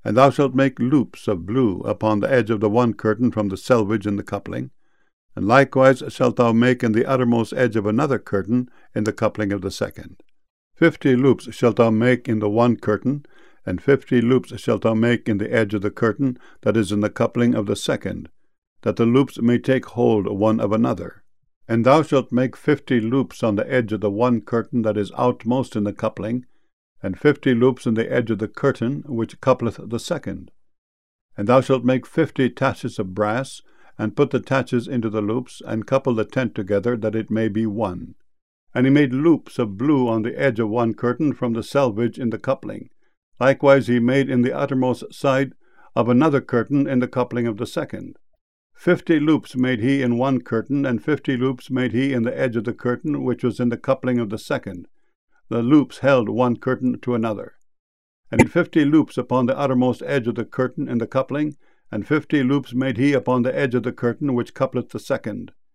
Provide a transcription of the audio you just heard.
And thou shalt make loops of blue upon the edge of the one curtain from the selvage in the coupling. And likewise shalt thou make in the uttermost edge of another curtain in the coupling of the second. 50 loops shalt thou make in the one curtain, and 50 loops shalt thou make in the edge of the curtain that is in the coupling of the second, that the loops may take hold one of another. And thou shalt make 50 loops on the edge of the one curtain that is outmost in the coupling, and 50 loops in the edge of the curtain which coupleth the second. And thou shalt make 50 taches of brass, and put the taches into the loops, and couple the tent together, that it may be one. And he made loops of blue on the edge of one curtain from the selvage in the coupling. Likewise he made in the uttermost side of another curtain in the coupling of the second. 50 loops made he in one curtain, and 50 loops made he in the edge of the curtain which was in the coupling of the second. The loops held one curtain to another. And he made 50 loops upon the uttermost edge of the curtain in the coupling, and 50 loops made he upon the edge of the curtain which coupleth the second.